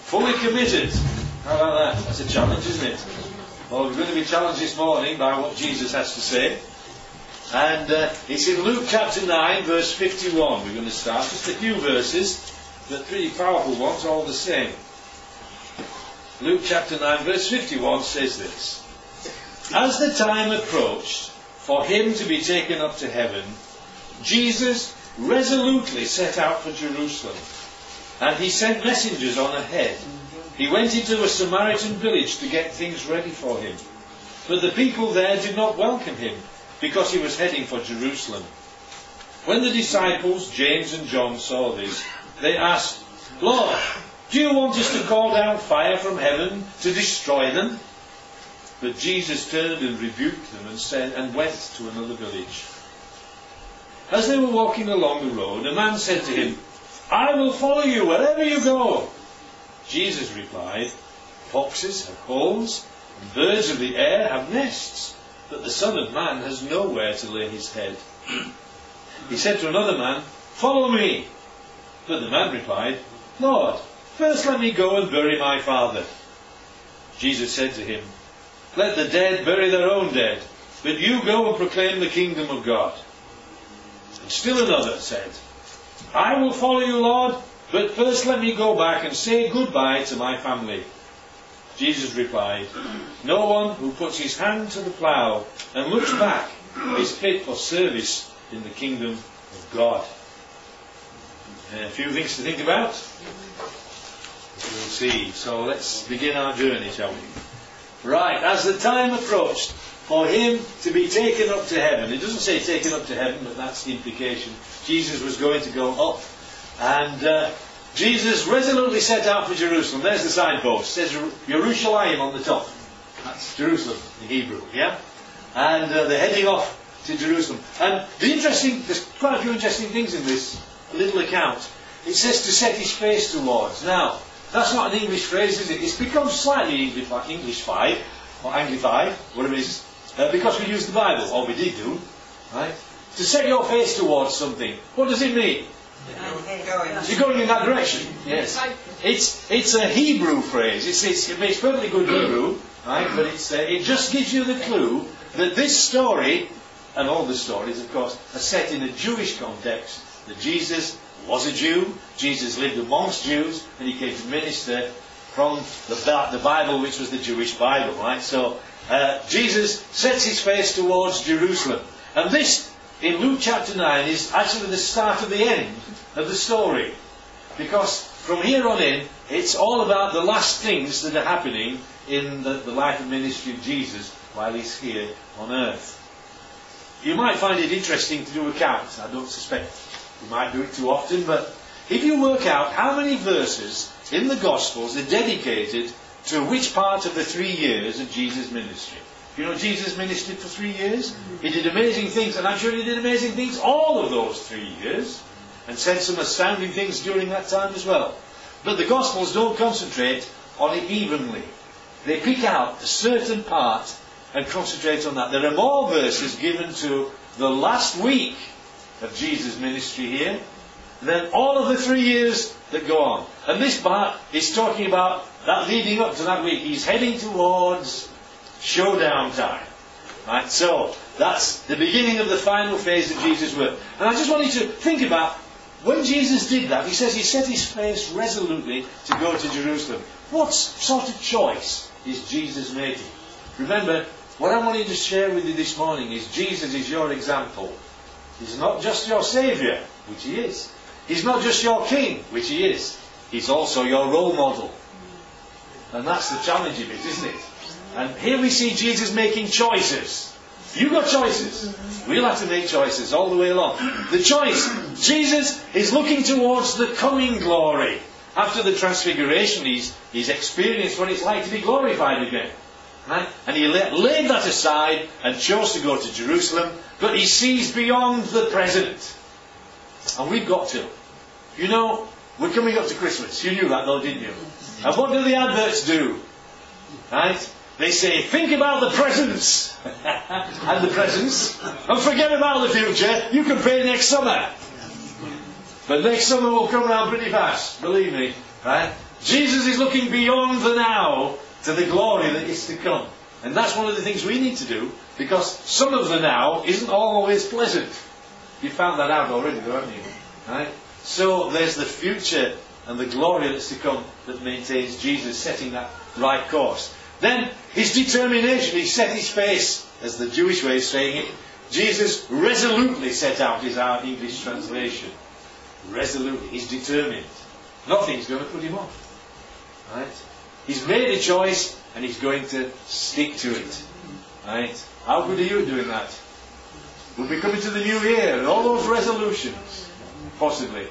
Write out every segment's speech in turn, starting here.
fully committed. How about that? That's a challenge, isn't it? Well, we're going to be challenged this morning by what Jesus has to say. And it's in Luke chapter 9, verse 51. We're going to start. Just a few verses, but pretty powerful ones, all the same. Luke chapter 9, verse 51 says this. As the time approached for him to be taken up to heaven, Jesus resolutely set out for Jerusalem, and he sent messengers on ahead. He went into a Samaritan village to get things ready for him. But the people there did not welcome him, because he was heading for Jerusalem. When the disciples, James and John, saw this, they asked, Lord, do you want us to call down fire from heaven to destroy them? But Jesus turned and rebuked them and said, and went to another village. As they were walking along the road, a man said to him, I will follow you wherever you go. Jesus replied, Foxes have holes, and birds of the air have nests, but the Son of Man has nowhere to lay his head. He said to another man, Follow me. But the man replied, Lord, first let me go and bury my father. Jesus said to him, Let the dead bury their own dead, but you go and proclaim the kingdom of God. And still another said, I will follow you, Lord, but first let me go back and say goodbye to my family. Jesus replied, No one who puts his hand to the plough and looks back is fit for service in the kingdom of God. A few things to think about. We'll see. So let's begin our journey, shall we? Right, as the time approached for him to be taken up to heaven. It doesn't say taken up to heaven, but that's the implication. Jesus was going to go up. And Jesus resolutely set out for Jerusalem. There's the signpost. It says Yerushalayim on the top. That's Jerusalem in Hebrew, yeah? And they're heading off to Jerusalem. And there's quite a few interesting things in this little account. It says to set his face towards. Now, that's not an English phrase, is it? It's become slightly English-fied, or Anglified, whatever it is, because we use the Bible, or we did do, right? To set your face towards something. What does it mean? You're going in that direction. Yes. It's a Hebrew phrase. It makes perfectly good Hebrew, right? But it just gives you the clue that this story, and all the stories, of course, are set in a Jewish context. That Jesus was a Jew, Jesus lived amongst Jews, and he came to minister from the Bible, which was the Jewish Bible, right? So Jesus sets his face towards Jerusalem, and this, in Luke chapter 9, is actually the start of the end of the story. Because from here on in, it's all about the last things that are happening in the life and ministry of Jesus while he's here on earth. You might find it interesting to do a count. I don't suspect you might do it too often, but if you work out how many verses in the Gospels are dedicated to which part of the 3 years of Jesus' ministry. You know, Jesus ministered for 3 years. He did amazing things, and I'm sure he did amazing things all of those 3 years, and said some astounding things during that time as well. But the Gospels don't concentrate on it evenly. They pick out a certain part and concentrate on that. There are more verses given to the last week of Jesus' ministry here than all of the 3 years that go on. And this part is talking about that leading up to that week. He's heading towards showdown time. Right? So, that's the beginning of the final phase of Jesus' work. And I just want you to think about, when Jesus did that, he says he set his face resolutely to go to Jerusalem. What sort of choice is Jesus making? Remember, what I wanted to share with you this morning is Jesus is your example. He's not just your Saviour, which he is. He's not just your King, which he is. He's also your role model. And that's the challenge of it, isn't it? And here we see Jesus making choices. You've got choices. We'll have to make choices all the way along. The choice. Jesus is looking towards the coming glory. After the transfiguration, he's experienced what it's like to be glorified again. Right? And he laid that aside and chose to go to Jerusalem. But he sees beyond the present. And we've got to. You know, we're coming up to Christmas. You knew that though, didn't you? And what do the adverts do? Right? They say, think about the presents and the presents, and forget about the future. You can pay next summer. But next summer will come around pretty fast, believe me. Right? Jesus is looking beyond the now to the glory that is to come. And that's one of the things we need to do, because some of the now isn't always pleasant. You found that out already, though, haven't you? Right? So there's the future and the glory that's to come that maintains Jesus setting that right course. Then his determination, he set his face, as the Jewish way of saying it. Jesus resolutely set out, is our English translation. Resolutely, he's determined. Nothing's going to put him off. Right? He's made a choice and he's going to stick to it. Right? How good are you at doing that? We'll be coming to the new year and all those resolutions. Possibly.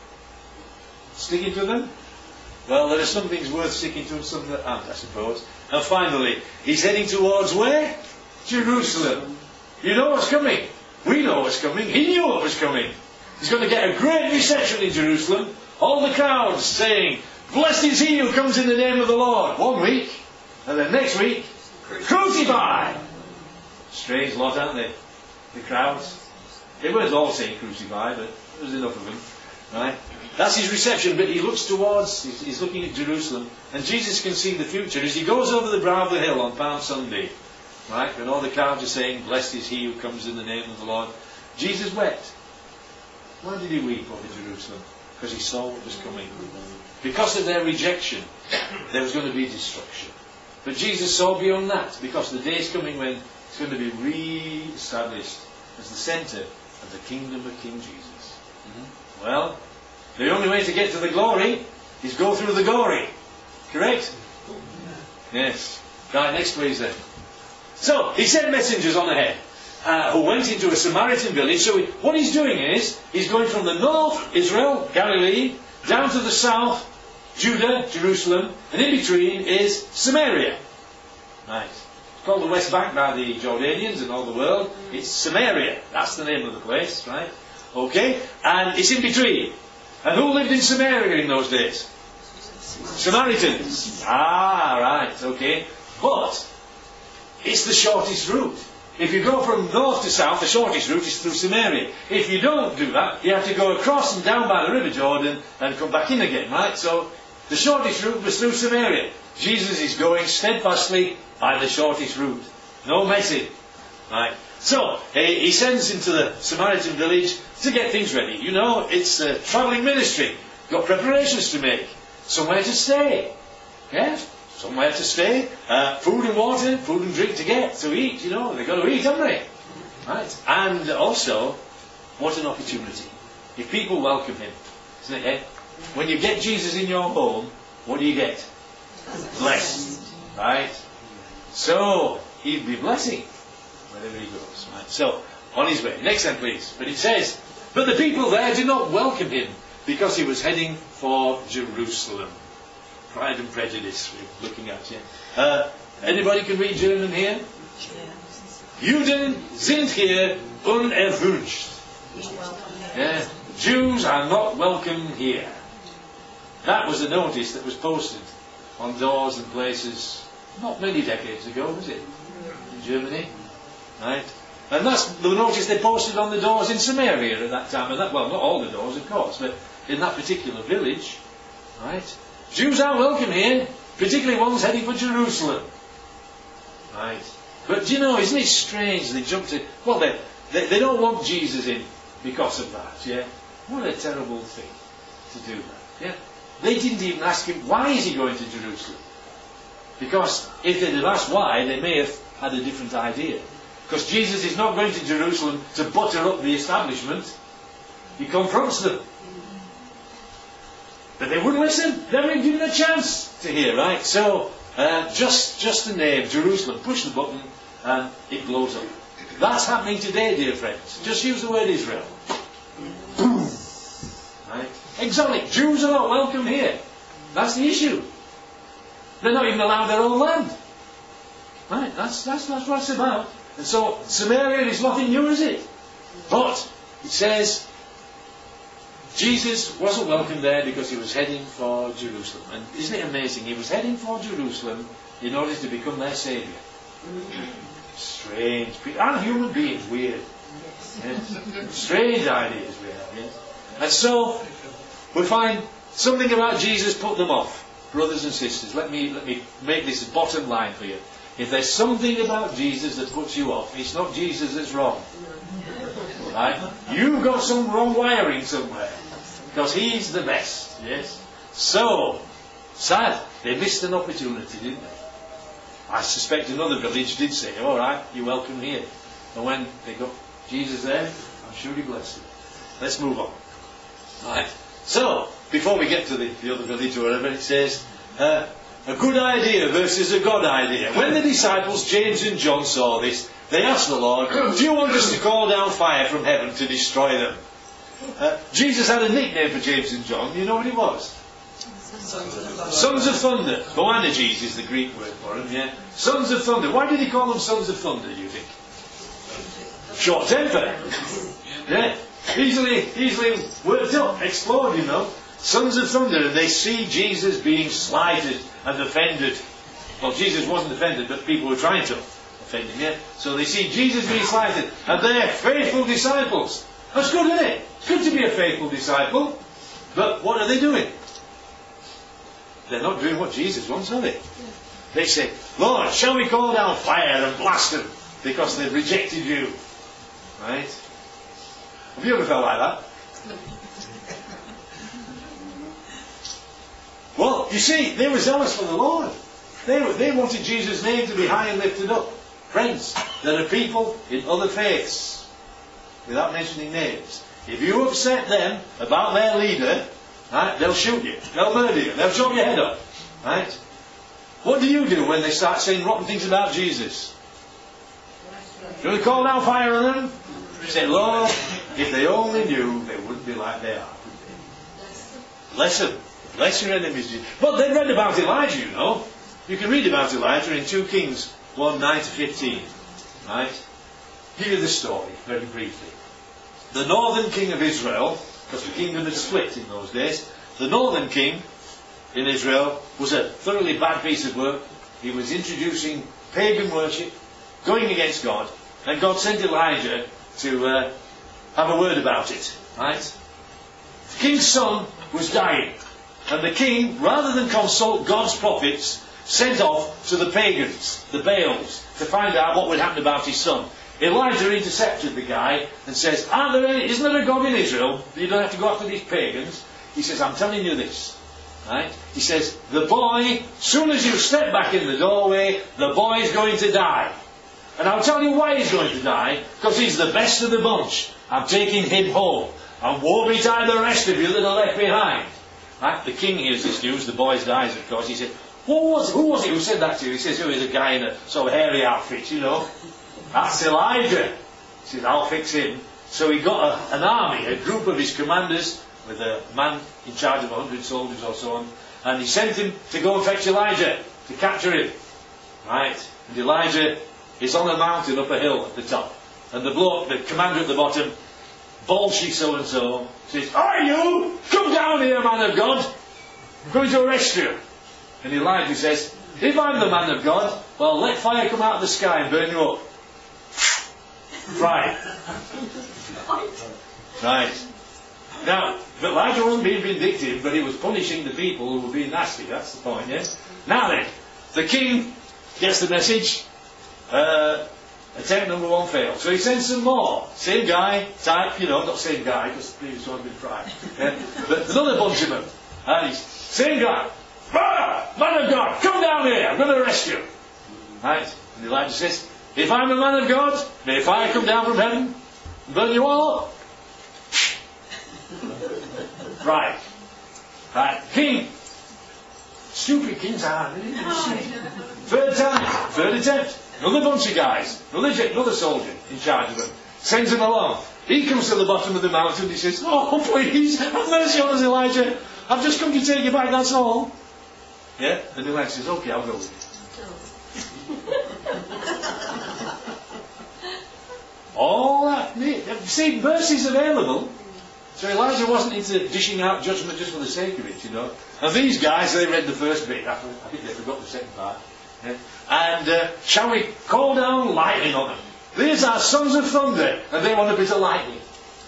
Sticking to them? Well, there are some things worth sticking to and some that aren't, I suppose. And finally, he's heading towards where? Jerusalem. You know what's coming. We know what's coming. He knew what was coming. He's going to get a great reception in Jerusalem. All the crowds saying, "Blessed is he who comes in the name of the Lord." 1 week. And then next week, "Crucify." Strange lot, aren't they? The crowds. They weren't all saying crucify, but there was enough of them. Right? That's his reception, but he looks towards, he's looking at Jerusalem, and Jesus can see the future as he goes over the brow of the hill on Palm Sunday. Right? When all the crowds are saying, "Blessed is he who comes in the name of the Lord." Jesus wept. Why did he weep over Jerusalem? Because he saw what was coming. Because of their rejection, there was going to be destruction. But Jesus saw beyond that, because the day is coming when it's going to be re-established as the centre of the kingdom of King Jesus. Well, the only way to get to the glory is go through the gory. Correct? Yes. Right, next please then. So, he sent messengers on ahead, who went into a Samaritan village. So what he's doing is, he's going from the north, Israel, Galilee, down to the south, Judah, Jerusalem, and in between is Samaria. Right. It's called the West Bank by the Jordanians and all the world. It's Samaria. That's the name of the place, right? Okay? And it's in between. And who lived in Samaria in those days? Samaritans. Ah, right, okay. But it's the shortest route. If you go from north to south, the shortest route is through Samaria. If you don't do that, you have to go across and down by the River Jordan and come back in again, right? So the shortest route was through Samaria. Jesus is going steadfastly by the shortest route. No messing. Right? So he sends into the Samaritan village to get things ready. You know, it's a travelling ministry. Got preparations to make. Somewhere to stay. Yes? Somewhere to stay. Food and water, food and drink to get, to eat, you know. They've got to eat, haven't they? Right? And also, what an opportunity. If people welcome him. Isn't it? Eh? When you get Jesus in your home, what do you get? Blessed. Right? So, he'd be blessing wherever he goes. Right? So, on his way. Next then, please. But it says, but the people there did not welcome him because he was heading for Jerusalem. Pride and Prejudice we're looking at here. Anybody can read German here? Juden sind hier unerwünscht. Yeah. Jews are not welcome here. That was a notice that was posted on doors and places not many decades ago, was it? In Germany. Right? And that's the notice they posted on the doors in Samaria at that time. And that, well, not all the doors, of course, but in that particular village. Right? Jews aren't welcome here, particularly ones heading for Jerusalem. Right? But you know, isn't it strange they jump to... Well, they don't want Jesus in because of that, yeah? What a terrible thing to do that, yeah? They didn't even ask him, why is he going to Jerusalem? Because if they'd have asked why, they may have had a different idea. Because Jesus is not going to Jerusalem to butter up the establishment. He confronts them. But they wouldn't listen. They haven't given a chance to hear, right? So, just the name, Jerusalem, push the button and it blows up. That's happening today, dear friends. Just use the word Israel. Boom. Right? Exotic. Jews are not welcome here. That's the issue. They're not even allowed their own land. Right? That's what it's about. And so, Samaria is nothing new, is it? But, it says, Jesus wasn't welcome there because he was heading for Jerusalem. And isn't it amazing? He was heading for Jerusalem in order to become their Saviour. Strange people. And human beings, weird. Yes. Strange ideas we have, yes. And so, we find something about Jesus put them off. brothers and sisters, let me make this bottom line for you. If there's something about Jesus that puts you off, it's not Jesus that's wrong. Right? You've got some wrong wiring somewhere. Because He's the best. Yes? So, sad. They missed an opportunity, didn't they? I suspect another village did say, all right, you're welcome here. And when they got Jesus there, I'm sure He blessed them. Let's move on. Right. So, before we get to the other village or whatever, it says, a good idea versus a God idea. When the disciples, James and John, saw this, they asked the Lord, do you want us to call down fire from heaven to destroy them? Jesus had a nickname for James and John. You know what it was? Sons of Thunder. Boanerges is the Greek word for them, yeah. Sons of Thunder. Why did He call them Sons of Thunder, you think? Short temper. Yeah. Easily worked up, explode, you know. Sons of Thunder, and they see Jesus being slighted and offended. Well, Jesus wasn't offended, but people were trying to offend Him, yeah. So they see Jesus being slighted, and they're faithful disciples. That's good, isn't it? It's good to be a faithful disciple. But what are they doing? They're not doing what Jesus wants, are they? They say, Lord, shall we call down fire and blast them because they've rejected you? Right? Have you ever felt like that? Well, you see, they were zealous for the Lord. They wanted Jesus' name to be high and lifted up. Friends, there are people in other faiths, without mentioning names. If you upset them about their leader, right, they'll shoot you, they'll murder you, they'll chop your head off. Right? What do you do when they start saying rotten things about Jesus? Do you call down fire on them? Say, Lord, if they only knew, they wouldn't be like they are. Bless them. Bless your enemies. But they read about Elijah, you know. You can read about Elijah in 2 Kings 1:9-15. Right? Give you the story, very briefly. The northern king of Israel, because the kingdom had split in those days, the northern king in Israel was a thoroughly bad piece of work. He was introducing pagan worship, going against God, and God sent Elijah to have a word about it. Right? The king's son was dying, and the king, rather than consult God's prophets, sent off to the pagans, the Baals, to find out what would happen about his son. Elijah intercepted the guy and says, isn't there a God in Israel? You don't have to go after these pagans. He says, I'm telling you this. Right? He says, the boy, soon as you step back in the doorway, the boy is going to die. And I'll tell you why he's going to die. Because he's the best of the bunch. I'm taking him home. And woe betide the rest of you that are left behind. Right? The king hears this news. The boy dies, of course. He said, who was it who said that to you? He says, oh, he's a guy in a sort of hairy outfit, you know. That's Elijah. He says, I'll fix him. So he got an army, a group of his commanders, with a man in charge of 100 soldiers or so on. And he sent him to go and fetch Elijah, to capture him. Right? And Elijah is on a mountain up a hill at the top. And the bloke, the commander at the bottom, Bolshy so-and-so, says, are you? Come down here, man of God. I'm going to arrest you. And Elijah says, if I'm the man of God, well, let fire come out of the sky and burn you up. Right. Right. Now, Elijah wasn't being vindictive, but he was punishing the people who were being nasty. That's the point, yes? Now then, the king gets the message. Attempt number 1 failed. So he sends some more. Same guy, type, you know, not same guy, because the previous one had been fried. Yeah? But another bunch of them. And he's, same guy. Man of God, come down here, I'm going to arrest you. Right? And Elijah says, if I'm a man of God, may fire come down from heaven and burn you all up. Right. Right. King. Stupid kings are. Third time. Third attempt. Another bunch of guys. Another soldier in charge of them. Sends him along. He comes to the bottom of the mountain. He says, oh, please, have mercy on us, Elijah. I've just come to take you back, that's all. Yeah? And Elijah says, okay, I'll go with you. All that. See, mercy's available. So Elijah wasn't into dishing out judgment just for the sake of it, you know. And these guys, they read the first bit. I think they forgot the second part. Yeah? And shall we call down lightning on them? These are sons of thunder, and they want a bit of lightning.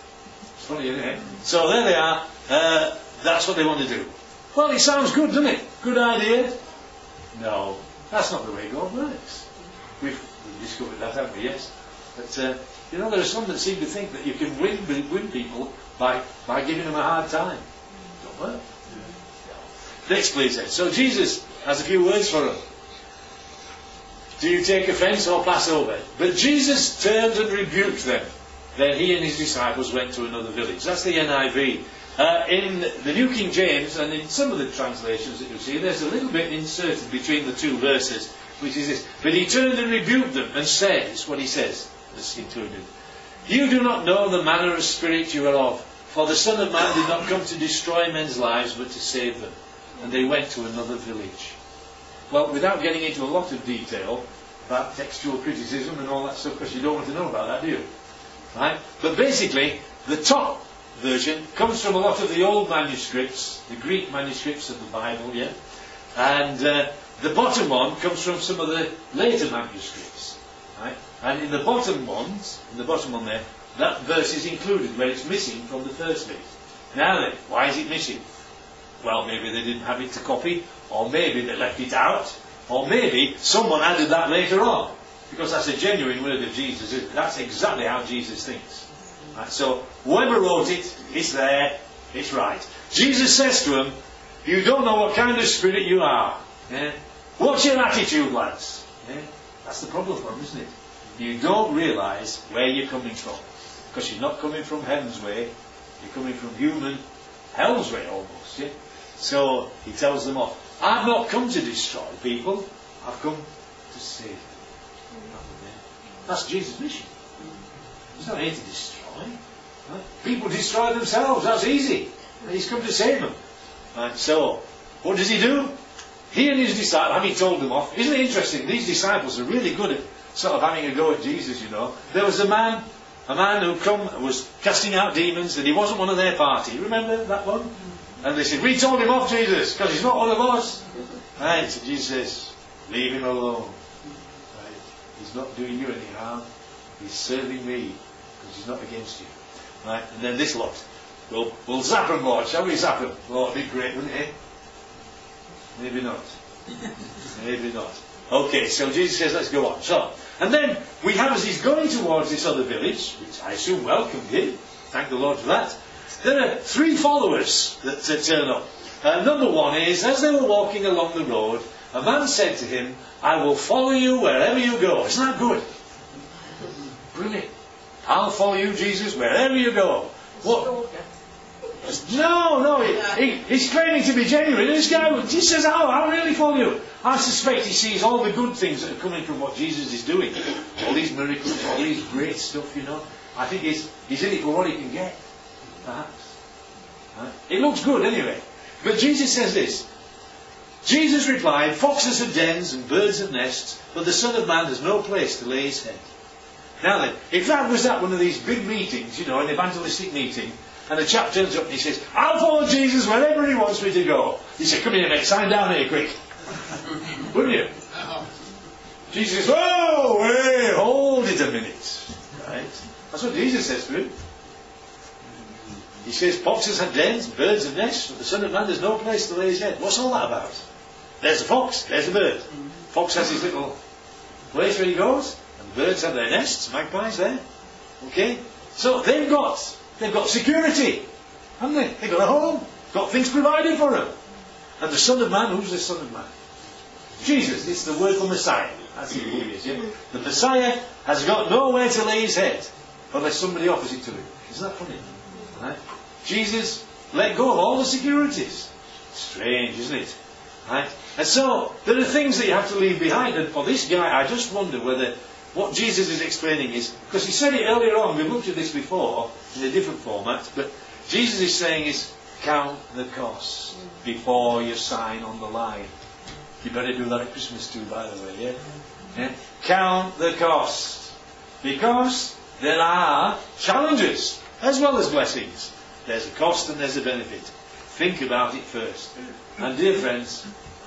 It's funny, isn't it? So there they are. That's what they want to do. Well, it sounds good, doesn't it? Good idea? No, that's not the way God works. We've discovered that, haven't we? Yes. But there are some that seem to think that you can win people by giving them a hard time. Don't work. Next, please. Then. So Jesus has a few words for them. Do you take offence or pass over? But Jesus turned and rebuked them. Then he and his disciples went to another village. That's the NIV. In the New King James and in some of the translations that you see, there's a little bit inserted between the two verses, which is this. But he turned and rebuked them and said, it's what he says, that's included. You do not know the manner of spirit you are of, for the Son of Man did not come to destroy men's lives, but to save them. And they went to another village. Well, without getting into a lot of detail about textual criticism and all that stuff, because you don't want to know about that, do you? Right? But basically, the top version comes from a lot of the old manuscripts, the Greek manuscripts of the Bible, yeah? And the bottom one comes from some of the later manuscripts. Right? And in the bottom one there, that verse is included where it's missing from the first bit. Now then, why is it missing? Well, maybe they didn't have it to copy, or maybe they left it out, or maybe someone added that later on. Because that's a genuine word of Jesus, isn't it? That's exactly how Jesus thinks. Right, so, whoever wrote it, it's there, it's right. Jesus says to them, you don't know what kind of spirit you are. Yeah? What's your attitude, lads? Yeah? That's the problem for them, isn't it? You don't realise where you're coming from. Because you're not coming from heaven's way, you're coming from human hell's way almost. Yeah? So, he tells them off. I've not come to destroy people, I've come to save them. That's Jesus' mission. He's not here to destroy. Right? People destroy themselves, that's easy. And he's come to save them. Right? So, what does he do? He and his disciples, having told them off, isn't it interesting? These disciples are really good at sort of having a go at Jesus, you know. There was a man who was casting out demons, and he wasn't one of their party. Remember that one? And they said, we told him off, Jesus, because he's not one of us. Right? So Jesus says, leave him alone. Right? He's not doing you any harm. He's serving me, because he's not against you. Right? And then this lot. We'll zap him, Lord. Shall we zap him? Lord, it'd be great, wouldn't it? Maybe not. Maybe not. Okay, so Jesus says, let's go on. So, and then we have, as he's going towards this other village, which I assume welcomed him, thank the Lord for that, there are 3 followers that turn up. Number 1 is, as they were walking along the road, a man said to him, I will follow you wherever you go. Isn't that good? Brilliant. I'll follow you, Jesus, wherever you go. What? No, he's claiming to be genuine. This guy just says, I'll really follow you. I suspect he sees all the good things that are coming from what Jesus is doing. All these miracles, all these great stuff, you know. I think he's in it for what he can get. Perhaps. Right? It looks good anyway. But Jesus says this. Jesus replied, foxes have dens and birds have nests, but the Son of Man has no place to lay his head. Now then, if that was at one of these big meetings, you know, an evangelistic meeting, and a chap turns up and he says, I'll follow Jesus wherever he wants me to go. You say, come here mate, sign down here quick. Wouldn't you? Jesus says, whoa, hey, hold it a minute. Right? That's what Jesus says to him. He says, foxes have dens, birds have nests, but the Son of Man has no place to lay his head. What's all that about? There's a fox, there's a bird. Fox has his little place where he goes, and birds have their nests, magpies there. Okay? So they've got security, haven't they? They've got a home, got things provided for them. And the Son of Man, who's the Son of Man? Jesus, it's the word for Messiah. That's who he is, yeah? The Messiah has got nowhere to lay his head unless somebody offers it to him. Isn't that funny? Right? Jesus let go of all the securities. Strange, isn't it? Right? And so, there are things that you have to leave behind. And for this guy, I just wonder whether what Jesus is explaining is, because he said it earlier on, we've looked at this before in a different format, but Jesus is saying is, count the cost before you sign on the line. You better do that at Christmas too, by the way, yeah? Count the cost. Because there are challenges as well as blessings. There's a cost and there's a benefit. Think about it first. And dear friends,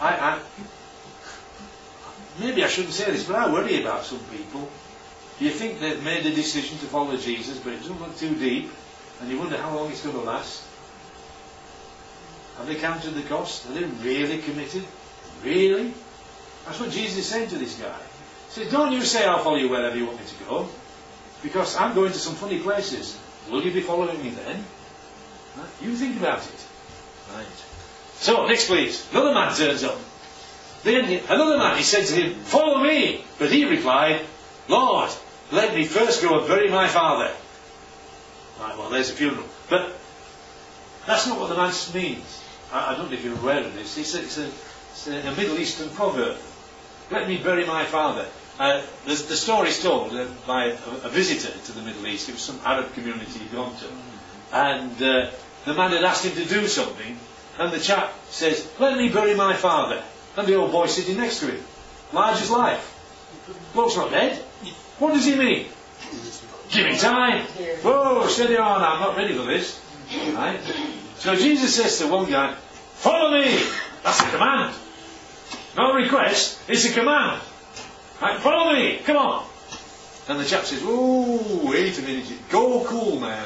maybe I shouldn't say this, but I worry about some people. You think they've made a decision to follow Jesus, but it doesn't look too deep, and you wonder how long it's going to last. Have they counted the cost? Are they really committed? Really? That's what Jesus is saying to this guy. He says, don't you say I'll follow you wherever you want me to go, because I'm going to some funny places. Will you be following me then? Right? You think about it. Right. So, next please. Another man turns up. Then another man, he said to him, follow me. But he replied, Lord, let me first go and bury my father. Right, well, there's a funeral. But that's not what the man means. I don't know if you're aware of this. It's a Middle Eastern proverb. Let me bury my father. The story's told by a visitor to the Middle East. It was some Arab community he'd gone to. And the man had asked him to do something. And the chap says, let me bury my father. And the old boy sitting next to him. Large as life. Bloke's not dead. What does he mean? Give me time. Whoa, steady on, I'm not ready for this. Right? So Jesus says to one guy, follow me. That's a command. Not a request, it's a command. Right, follow me, come on. And the chap says, oh, wait a minute, go cool, man.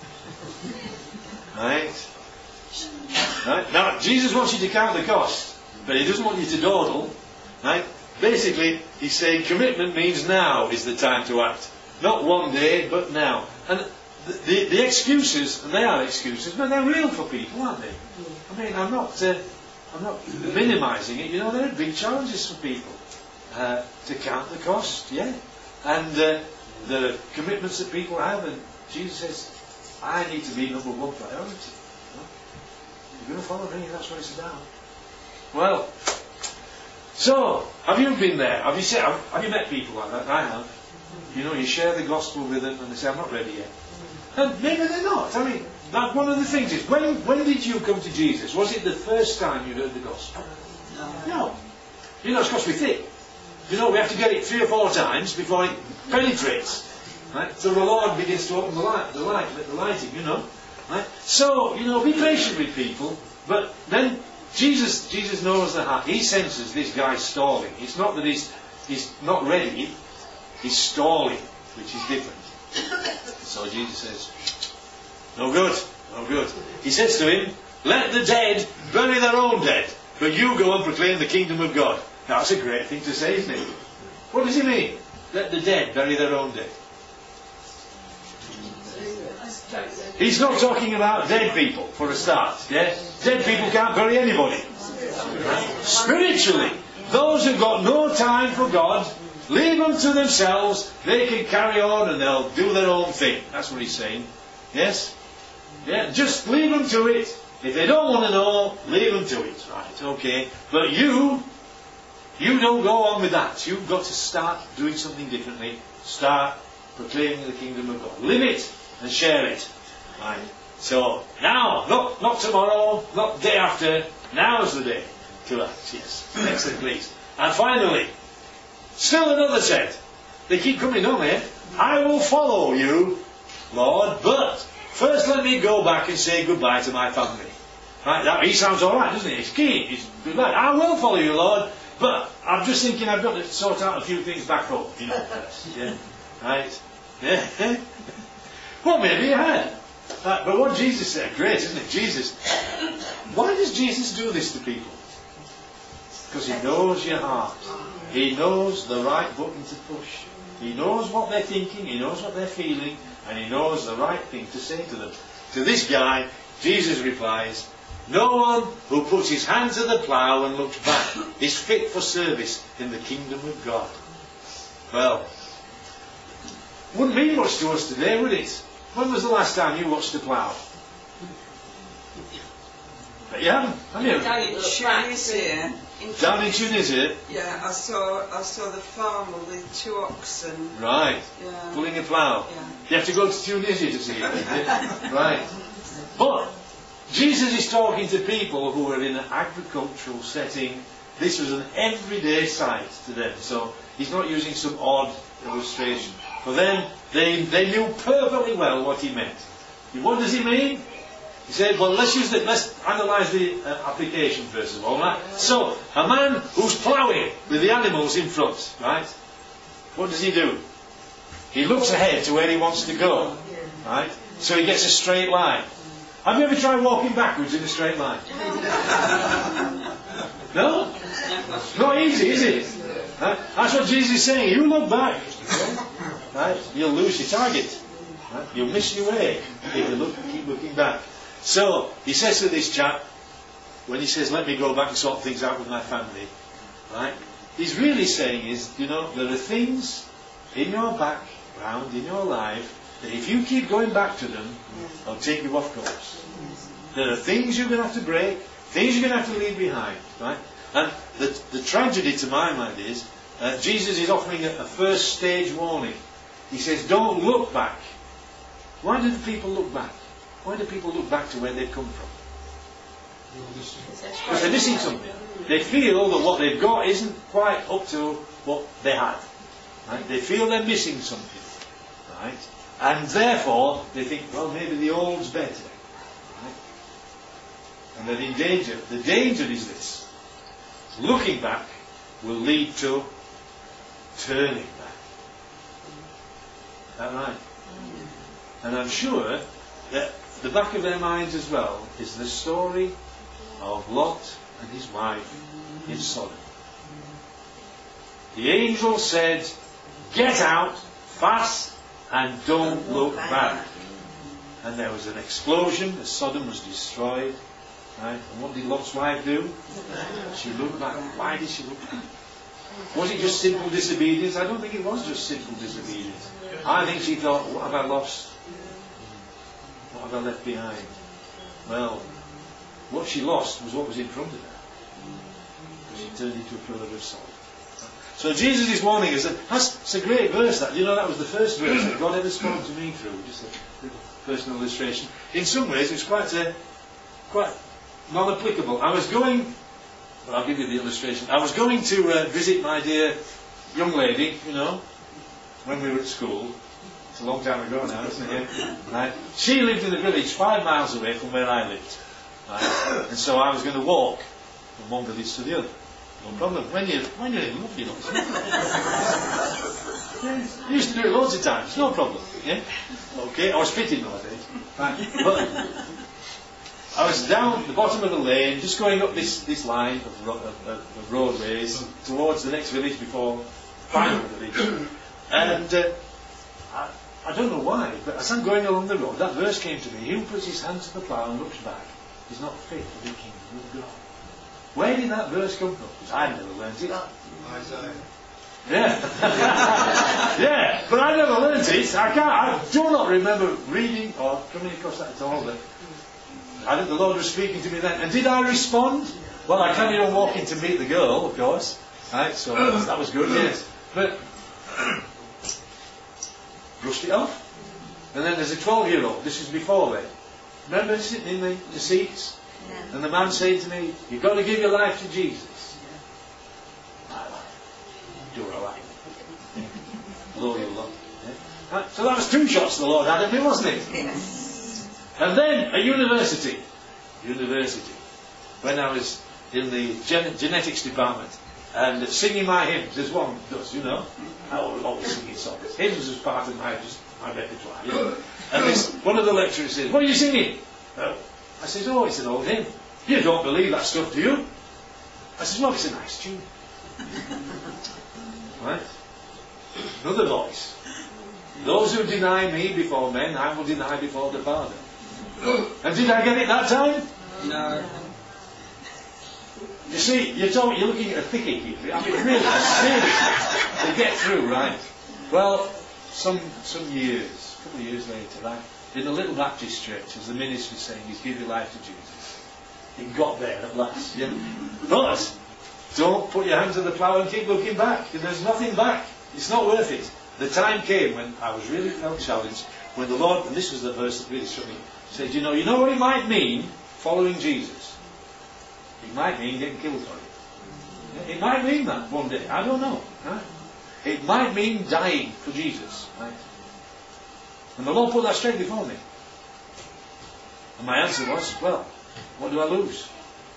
Right? Right? Now, Jesus wants you to count the cost, but he doesn't want you to dawdle. Right? Basically, he's saying commitment means now is the time to act. Not one day, but now. And the excuses, and they are excuses, but they're real for people, aren't they? I mean, I'm not minimising it. You know, there are big challenges for people to count the cost, yeah. And the commitments that people have, and Jesus says, I need to be number one priority. You're going to follow me, that's what it's about. Well, so, have you been there? Have you met people like that? I have. You know, you share the gospel with them and they say, I'm not ready yet. And maybe they're not. I mean, one of the things is, when did you come to Jesus? Was it the first time you heard the gospel? No. You know, it's because we think. You know, we have to get it 3 or 4 times before it penetrates. Right? So the Lord begins to open the lighting, you know. Right? So, you know, be patient with people, but then Jesus knows the heart. He senses this guy stalling. It's not that he's not ready, he's stalling, which is different. So Jesus says, no good, no good. He says to him, let the dead bury their own dead, but you go and proclaim the kingdom of God. Now, that's a great thing to say, isn't it? What does he mean? Let the dead bury their own dead. He's not talking about dead people, for a start. Yeah? Dead people can't bury anybody. Spiritually, those who've got no time for God, leave them to themselves, they can carry on and they'll do their own thing. That's what he's saying. Yes? Yeah, just leave them to it. If they don't want to know, leave them to it. Right, okay. But you don't go on with that. You've got to start doing something differently. Start proclaiming the kingdom of God. Live it and share it. Right. So, now, not tomorrow, not the day after, now's the day to act. Yes. Excellent, please. And finally, still another said, they keep coming on here, I will follow you, Lord, but first let me go back and say goodbye to my family. Right, he sounds alright, doesn't he? He's keen, he's good lad. I will follow you, Lord, but I'm just thinking I've got to sort out a few things back home, you know, first. Yeah. Right? Yeah. Well, maybe you had. But what Jesus said, great, isn't it? Why does Jesus do this to people? Because he knows your heart. He knows the right button to push. He knows what they're thinking, he knows what they're feeling, and he knows the right thing to say to them. To this guy, Jesus replies, no one who puts his hand to the plough and looks back is fit for service in the kingdom of God. Well, wouldn't mean much to us today, would it? When was the last time you watched a plough? But you haven't, have you? Down in Tunisia. Down in Tunisia? Yeah, I saw the farmer with 2 oxen. Right. Yeah. Pulling a plough. Yeah. You have to go to Tunisia to see it. Right. But Jesus is talking to people who are in an agricultural setting. This was an everyday sight to them. So he's not using some odd illustration. For them, they knew perfectly well what he meant. What does he mean? He said, well, let's analyse the application first of all. Right? So, a man who's ploughing with the animals in front, right? What does he do? He looks ahead to where he wants to go, right? So he gets a straight line. Have you ever tried walking backwards in a straight line? No? It's not easy, is it? Right? That's what Jesus is saying. You look back, right? You'll lose your target. Right? You'll miss your way if you keep looking back. So, he says to this chap, when he says, let me go back and sort things out with my family, right? He's really saying is, there are things in your background, in your life, that if you keep going back to them, they'll take you off course. There are things you're going to have to break, things you're going to have to leave behind, right? And the tragedy to my mind is, Jesus is offering a first stage warning. He says, don't look back. Why do the people look back? Why do people look back to where they've come from? Because they're missing something. They feel that what they've got isn't quite up to what they had. Right? They feel they're missing something. Right? And therefore, they think, well, maybe the old's better. Right? And they're in danger. The danger is this. Looking back will lead to turning back. Is that right? And I'm sure that the back of their minds as well is the story of Lot and his wife in Sodom. The angel said, get out, fast, and don't look back. And there was an explosion as Sodom was destroyed. Right? And what did Lot's wife do? She looked back. Why did she look back? Was it just simple disobedience? I don't think it was just simple disobedience. I think she thought, what have I lost? What have I left behind? Well, what she lost was what was in front of her. She turned into a pillar of salt. So Jesus is warning us that that's a great verse. That that was the first verse that God ever spoke to me through. Just a personal illustration. In some ways, it's quite non-applicable. I'll give you the illustration. I was going to visit my dear young lady, when we were at school. It's a long time ago now, isn't it? Right? She lived in a village 5 miles away from where I lived. Right? And so I was going to walk from one village to the other. No problem. When you're in love, you used to do it loads of times. No problem. Yeah? Okay, I was fitting those days. Right. But I was down the bottom of the lane, just going up this line of roadways towards the next village before final village. And I don't know why, but as I'm going along the road, that verse came to me. He who puts his hand to the plough and looks back is not fit for the kingdom of God. Where did that verse come from? Because I've never learnt it. Isaiah. Yeah. Yeah, but I never learnt it. I do not remember reading or coming across that at all. But I think the Lord was speaking to me then. And did I respond? Well, I carried on walking to meet the girl, of course. Right, so that was good, yes. But brushed it off. And then there's a 12-year-old. This is before then. Remember sitting in the seats? Yeah. And the man saying to me, you've got to give your life to Jesus. Yeah. My life. Do what I like. Lord, you love. Yeah. Right, so that was 2 shots the Lord had at me, wasn't it? Yes. And then at university, when I was in the genetics department, and singing my hymns, as one does, I was always singing songs. Hymns was part of my repertoire. And one of the lecturers said, what are you singing? I said, oh, it's an old hymn. You don't believe that stuff, do you? I said, well, it's a nice tune. Right? Another voice. Those who deny me before men, I will deny before the Father. And did I get it that time? No. You see, you're looking at a thicket here. I mean, really, seriously, to get through, right? Well, some years, a couple of years later, right, in a little Baptist church, as the minister was saying, he's give your life to Jesus. He got there at last. Yeah? But don't put your hand to the plough and keep looking back. There's nothing back. It's not worth it. The time came when I was really felt challenged, when the Lord, and this was the verse that really struck me, said, you know what it might mean, following Jesus? It might mean getting killed for it. It might mean that one day. I don't know. Right? It might mean dying for Jesus. Right? And the Lord put that straight before me. And my answer was, well, what do I lose?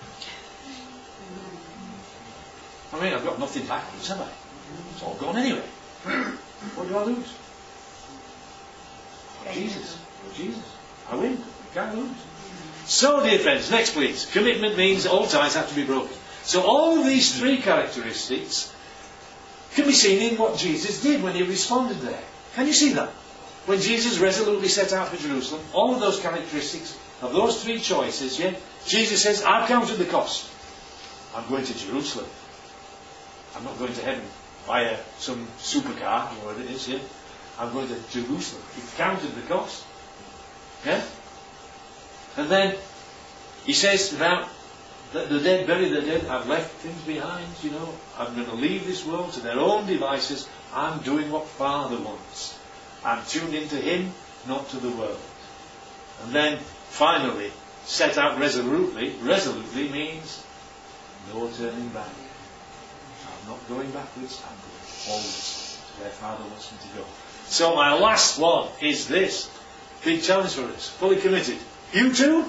I mean, I've got nothing backwards, have I? It's all gone anyway. What do I lose? Jesus. I win. I can't lose. So, dear friends, next please. Commitment means all ties have to be broken. So all of these three characteristics can be seen in what Jesus did when he responded there. Can you see that? When Jesus resolutely set out for Jerusalem, all of those characteristics of those three choices, yeah, Jesus says, I've counted the cost. I'm going to Jerusalem. I'm not going to heaven via some supercar or whatever it is, yeah. I'm going to Jerusalem. He counted the cost. Yeah? And then he says, now, the dead bury the dead. I've left things behind, you know. I'm going to leave this world to their own devices. I'm doing what Father wants. I'm tuned into Him, not to the world. And then, finally, set out resolutely. Resolutely means no turning back. I'm not going backwards. I'm going forwards to where Father wants me to go. So my last one is this. Big challenge for us. Fully committed. You too?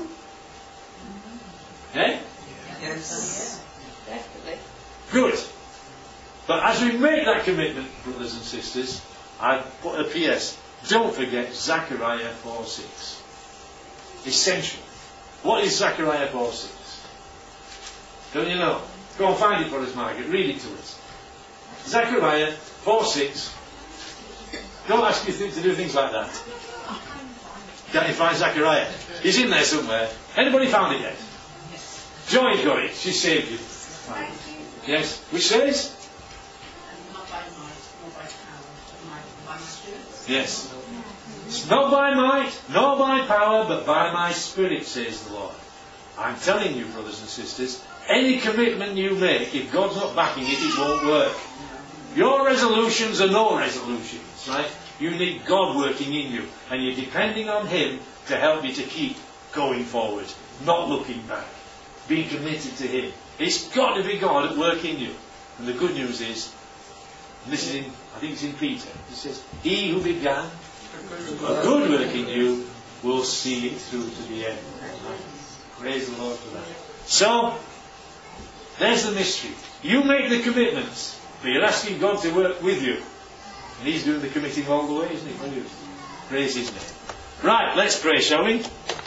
Eh? Yes. Definitely. Good. But as we make that commitment, brothers and sisters, I put a PS. Don't forget Zechariah 4:6. Essential. What is Zechariah 4:6? Don't you know? Go and find it for us, Margaret. Read it to us. Zechariah 4:6. Don't ask you to do things like that. Can't you find Zechariah? He's in there somewhere. Anybody found it yet? Joy's got it. She saved you. Yes. Which says? Not by might, nor by power, but by my spirit. Yes. It's not by might, nor by power, but by my spirit, says the Lord. I'm telling you, brothers and sisters, any commitment you make, if God's not backing it, it won't work. Your resolutions are no resolutions, right? You need God working in you, and you're depending on Him to help you to keep going forward, not looking back, being committed to Him. It's got to be God at work in you. And the good news is, and this is in, I think it's in Peter, it says, He who began a good work in you will see it through to the end. Right? Praise the Lord for that. So, there's the mystery. You make the commitments, but you're asking God to work with you. And He's doing the committing all the way, isn't He? Praise His name. Right, let's pray, shall we?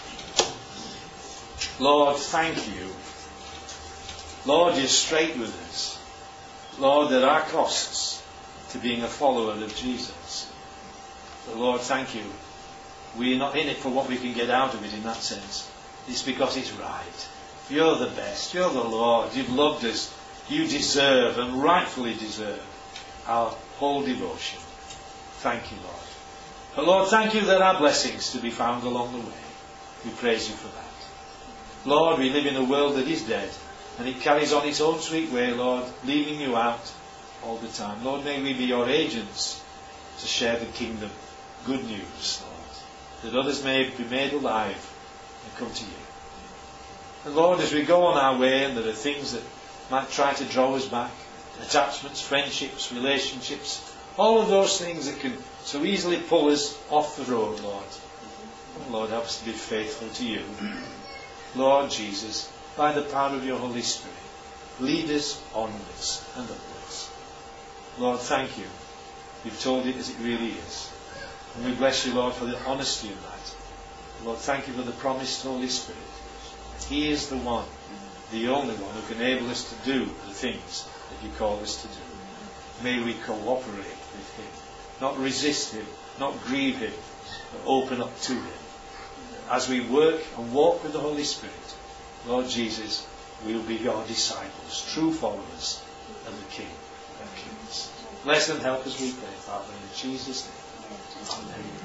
Lord, thank you. Lord, you're straight with us. Lord, there are costs to being a follower of Jesus. But Lord, thank you. We're not in it for what we can get out of it in that sense. It's because it's right. You're the best. You're the Lord. You've loved us. You deserve and rightfully deserve our whole devotion. Thank you, Lord. But Lord, thank you there are blessings to be found along the way. We praise you for that. Lord, we live in a world that is dead, and it carries on its own sweet way, Lord, leaving you out all the time. Lord, may we be your agents to share the kingdom. Good news, Lord, that others may be made alive and come to you. And Lord, as we go on our way, and there are things that might try to draw us back, attachments, friendships, relationships, all of those things that can so easily pull us off the road, Lord. Oh, Lord, help us to be faithful to you. Lord Jesus, by the power of your Holy Spirit, lead us onwards and upwards. Lord, thank you. You've told it as it really is. And we bless you, Lord, for the honesty of that. Lord, thank you for the promised Holy Spirit. He is the one, the only one who can enable us to do the things that you call us to do. May we cooperate with Him, not resist Him, not grieve Him, but open up to Him. As we work and walk with the Holy Spirit, Lord Jesus, we will be your disciples, true followers of the King of Kings. Bless and help us, we pray, Father, in Jesus' name. Amen.